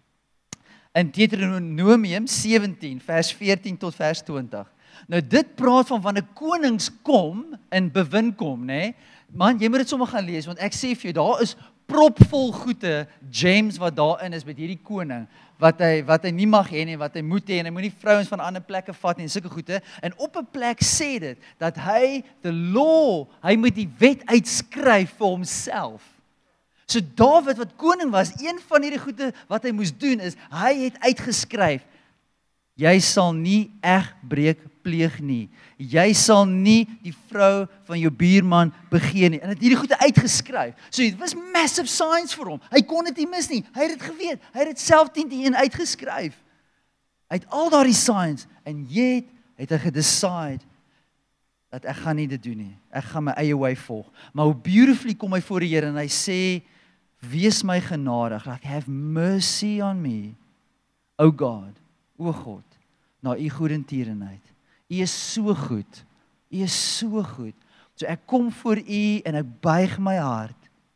In Deuteronomium 17 vers 14 tot vers 20. Nou dit praat van wanneer konings kom en bewin kom, nê? Man, jy moet dit sommer gaan lees, want ek sê vir jou, daar is propvol goede gems wat daarin is met hierdie koning, wat hy nie mag hê nie, wat hy moet hê, en hy moenie vrouens van ander plekke vat nie, en sulke goede. En op 'n plek sê dit, dat hy hy moet die wet uitskryf vir homself. So Dawid, wat koning was, een van hierdie goede wat hy moes doen is, hy het uitgeskryf, jy sal nie egbreek pleeg nie. Jy sal nie die vrou van jou buurman begeer nie. En het hierdie goede uitgeskryf. So dit was massive signs vir hom. Hy kon dit nie mis nie. Hy het dit geweet. Hy het dit self 10:1 uitgeskryf. Hy het al daardie signs, en yet het hy gedecide dat ek gaan nie dit doen nie. Ek gaan my eie way volg. Maar hoe beautifully kom hy voor die Here en hy sê, wees my genadig, like have mercy on me, O God, o God, na u goedertierenheid. U is so goed. U is so goed. So ek kom voor u en ek buig my hart.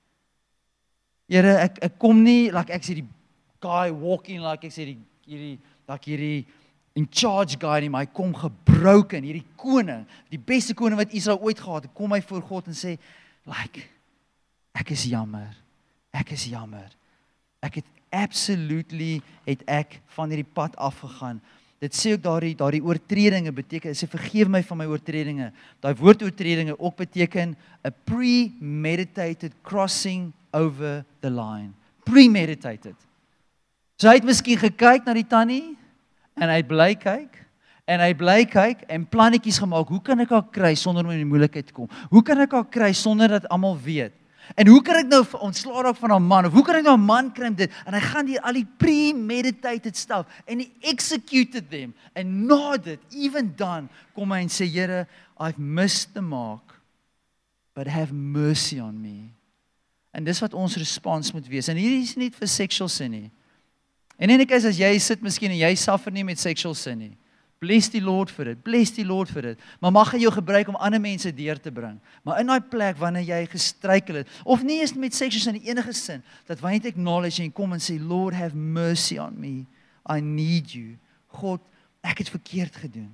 Here, ek kom nie, like ek sê die guy walking, like ek sê hierdie in charge guy nie, maar hy kom gebroken, hierdie koning, die beste koning wat Israel ooit gehad het, kom hy voor God en sê, like, ek is jammer. Ek het absolutely, van hierdie pad afgegaan. Dit sê ook daardie oortredinge beteken, sê vergeef my van my oortredinge. Daai woord oortredinge ook beteken a premeditated crossing over the line. Premeditated. So hy het miskien gekyk na die tannie, en hy bly kyk, en plannetjies gemaak, hoe kan ek haar kry sonder om in die moeilikheid te kom? Hoe kan ek haar kry sonder dat almal weet? En hoe kan ek nou ontslaa raak van 'n man, of hoe kan ek nou 'n man kry met dit? En hy gaan al die premeditated stuff, en he executed them, en na dit, even dan, kom hy en sê, Here, I've missed the mark, but have mercy on me. En dis wat ons respons moet wees, en hier is nie vir sexual sin nie. En in die case, as jy sit miskien, en jy suffer nie met sexual sin nie, Bless die Lord vir dit. Bless die Lord vir dit. Maar mag hy jou gebruik om ander mense deur te bring. Maar in daai plek wanneer jy gestruikel het, of nie eens met seks in die enige sin, dat wanneer jy acknowledge en kom en sê, Lord, have mercy on me. I need you. God, ek het verkeerd gedoen.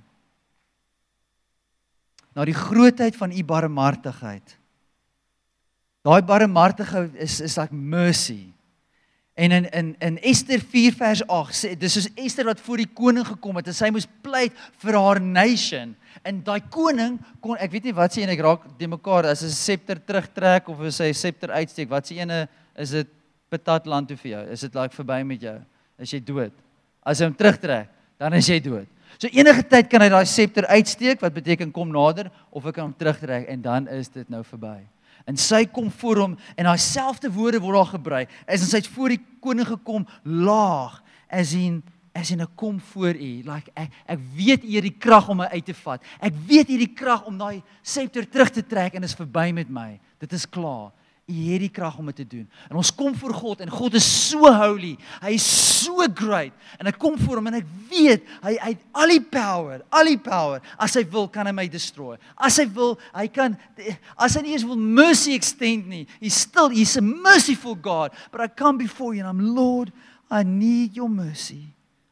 Nou die grootheid van u barmhartigheid. Daai barmhartigheid is like mercy. En in Ester 4 vers 8 sê, dis soos Ester wat voor die koning gekom het en sy moes pleit vir haar nation. En daai koning kon, ek weet nie wat sê en ek raak die mekaar, as hy sy scepter terugtrek of as hy scepter uitsteek, wat sê ene, is dit patat land toe vir jou? Is dit like verby met jou? Is jy dood? As hy hom terugtrek, dan is jy dood. So enige tyd kan hy daai scepter uitsteek, wat beteken kom nader, of ek kan hom terugtrek en dan is dit nou verby. En sy kom voor hom, en daai selfde woorde word daar gebruik, as in sy het voor die koning gekom, laag, as in ek kom voor u, like, ek weet u het die krag om my uit te vat, ek weet u het die krag om daai scepter terug te trek, en is verby met my, dit is klaar, u het die krag om dit te doen, en ons kom voor God, en God is so holy, hy is so great, en ek kom voor hom, en ek weet, hy het al die power, as hy wil, kan hy my destroy, as hy wil, as hy nie eens wil mercy extend nie, he's a merciful God, but I come before you, and I'm, Lord, I need your mercy,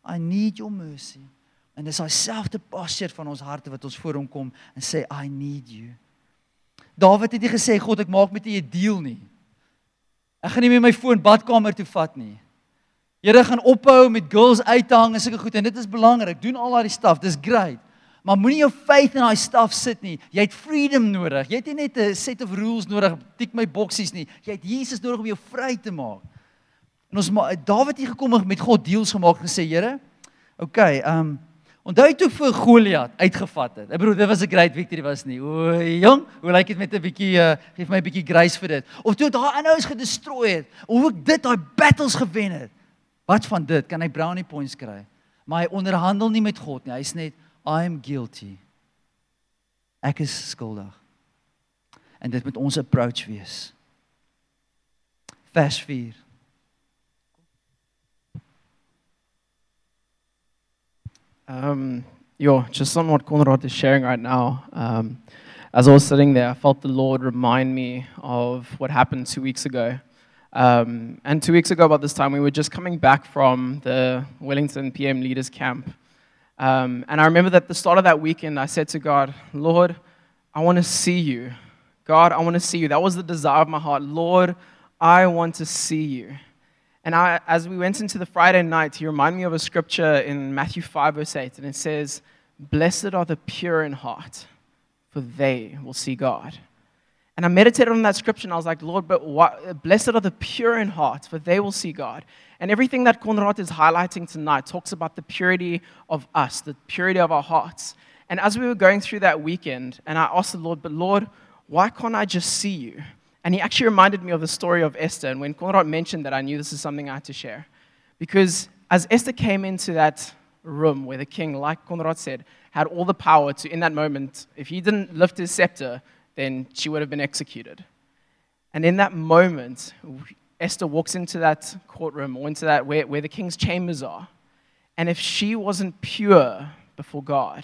en dis hy selfde posture van ons harte, wat ons voor hom kom, en sê, I need you. Dawid het nie gesê, God, ek maak met u 'n deal nie. Ek gaan nie meer my foon badkamer toe vat nie. Here gaan ophou met girls uithang en sulke goed en dit is belangrik. Doen al daai stuff, dis great. Maar moenie jou faith in daai stuff sit nie. Jy het freedom nodig. Jy het nie net 'n set of rules nodig, tik my boksies nie. Jy het Jesus nodig om jou vry te maak. En Dawid het gekom met God deals gemaak en gesê, Here, okay, onthou toe vir Goliat uitgevat het. Ek bedoel, dit was 'n great victory was nie. O, jong, hoe lyk dit met 'n bietjie, geef my 'n bietjie grace vir dit. Of toe daai aanhouers gedestrooi het, of ook dit daai battles gewen het. Wat van dit? Kan hy brownie points kry? Maar hy onderhandel nie met God nie. Hy's net, I am guilty. Ek is skuldig. En dit moet ons approach wees. Vers 4. Just on what Conrad is sharing right now, as I was sitting there, I felt the Lord remind me of what happened 2 weeks ago. And 2 weeks ago, about this time, we were just coming back from the Wellington PM Leaders Camp. And I remember that at the start of that weekend, I said to God, Lord, I want to see you. God, I want to see you. That was the desire of my heart. Lord, I want to see you. And as we went into the Friday night, he reminded me of a scripture in Matthew 5, verse 8, and it says, blessed are the pure in heart, for they will see God. And I meditated on that scripture, and I was like, Lord, but what? Blessed are the pure in heart, for they will see God. And everything that Conrad is highlighting tonight talks about the purity of us, the purity of our hearts. And as we were going through that weekend, and I asked the Lord, but Lord, why can't I just see you? And he actually reminded me of the story of Esther. And when Conrad mentioned that, I knew this is something I had to share. Because as Esther came into that room where the king, like Conrad said, had all the power to, in that moment, if he didn't lift his scepter, then she would have been executed. And in that moment, Esther walks into that courtroom, or into that where the king's chambers are. And if she wasn't pure before God,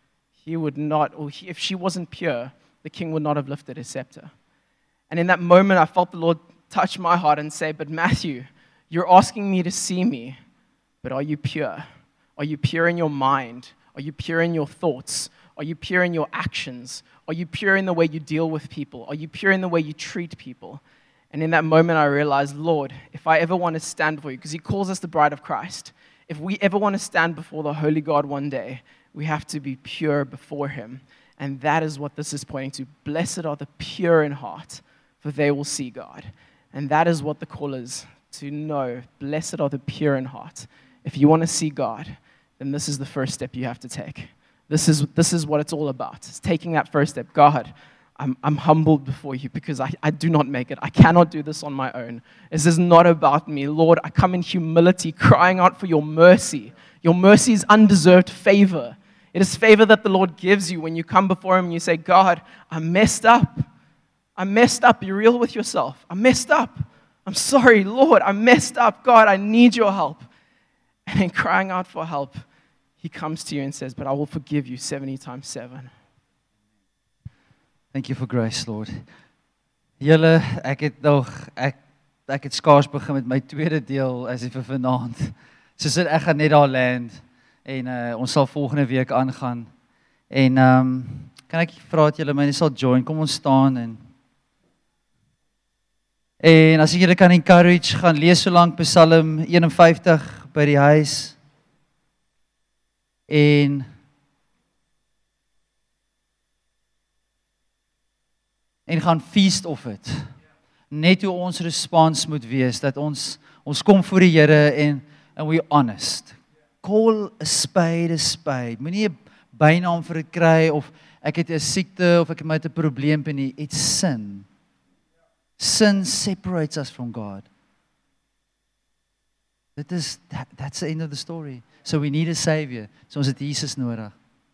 he would not, or if she wasn't pure, the king would not have lifted his scepter. And in that moment, I felt the Lord touch my heart and say, but Matthew, you're asking me to see me, but are you pure? Are you pure in your mind? Are you pure in your thoughts? Are you pure in your actions? Are you pure in the way you deal with people? Are you pure in the way you treat people? And in that moment, I realized, Lord, if I ever want to stand before you, because he calls us the bride of Christ, if we ever want to stand before the Holy God one day, we have to be pure before him. And that is what this is pointing to. Blessed are the pure in heart, for they will see God. And that is what the call is, to know, blessed are the pure in heart. If you want to see God, then this is the first step you have to take. This is what it's all about. It's taking that first step. God, I'm humbled before you because I do not make it. I cannot do this on my own. This is not about me. Lord, I come in humility, crying out for your mercy. Your mercy is undeserved favor. It is favor that the Lord gives you when you come before him and you say, God, I messed up. I messed up. Be real with yourself. I messed up. I'm sorry, Lord. I messed up. God, I need your help. And in crying out for help, He comes to you and says, but I will forgive you 70 times 7. Thank you for grace, Lord. Julle, ek het skaars begin met my tweede deel as vir vanaand. Soos ek gaan net daar land en ons sal volgende week aangaan. En kan ek vra dat julle my net sal join, kom ons staan en as julle kan encourage, gaan lees so lank Psalm 51 by die huis. En gaan feast of it. Net hoe ons respons moet wees, dat ons kom voor die Here en we honest. Call a spade a spade. Moenie 'n bynaam vir dit kry, of ek het 'n siekte, of ek het met 'n probleem nie. It's sin. Sin separates us from God. That's the end of the story. So we need a savior. So ons het Jesus nodig.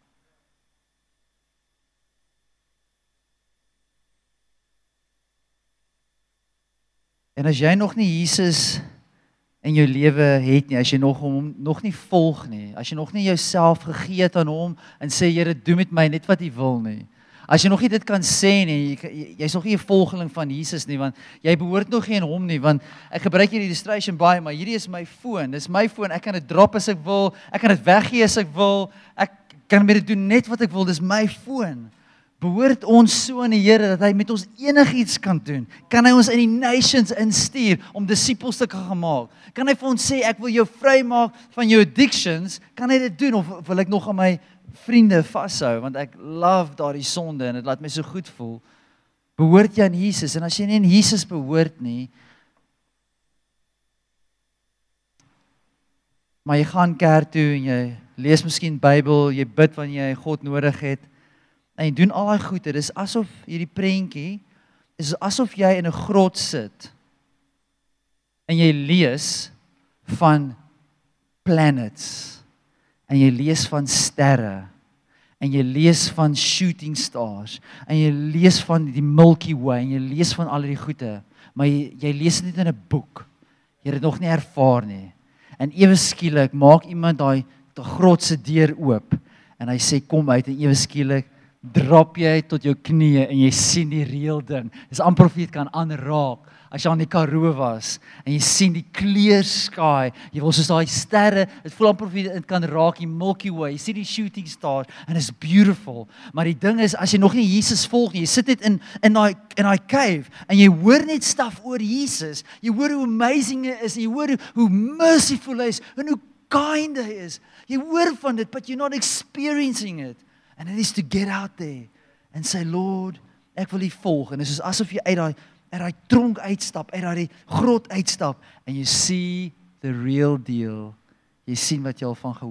En as jy nog nie Jesus in jou lewe het nie, as jy hom nog nie volg nie, as jy nog nie jouself gegee het aan hom en sê Here, doen met my net wat U wil nie. As jy nog nie dit kan sê nie, jy's nog nie 'n volgeling van Jesus nie, want jy behoort nog nie aan hom nie, want ek gebruik hierdie illustration baie, maar hierdie is my foon, dis my foon, ek kan dit drop as ek wil, ek kan dit weggee as ek wil, ek kan met dit doen net wat ek wil, dis my foon. Behoort ons so aan die Here dat hy met ons enigiets kan doen? Kan hy ons in die nations instuur om disippels te kan maak? Kan hy vir ons sê ek wil jou vrymaak van jou addictions? Kan hy dit doen, of wil ek nog aan my vriende vashou want ek love daardie sonde en dit laat my so goed voel? Behoort jy aan Jesus? En as jy nie aan Jesus behoort nie, maar jy gaan kerk toe en jy lees miskien Bybel, jy bid wanneer jy God nodig het, en jy doen al daai goede, dis asof hierdie prentjie, is asof jy in 'n grot sit, en jy lees van planets, en jy lees van sterre, en jy lees van shooting stars, en jy lees van die Milky Way, en jy lees van al die goede, maar jy lees dit in 'n boek, jy het dit nog nie ervaar nie, en ewe skielik maak iemand daai grot se deur oop, en hy sê kom uit, en ewe skielik drop jy tot jou knieë en jy sien die reël ding. Dis amper of jy dit kan aanraak as jy aan die Karoo was en jy sien die clear sky. Jy wil soos daai sterre, dit voel amper of jy dit kan raak, die Milky Way. Jy sien die shooting stars and it's beautiful. Maar die ding is, as jy nog nie Jesus volg nie, jy sit net in daai cave en jy hoor net stuff oor Jesus. Jy hoor hoe amazing hy is, jy hoor hoe merciful hy is en hoe kind hy is. Jy hoor van dit, but you're not experiencing it. And it is to get out there and say, Lord, ek wil U volg. En dit is asof jy uit daai tronk uitstap, uit daai grot uitstap, and you see the real deal. Jy sien wat jy al van gehoor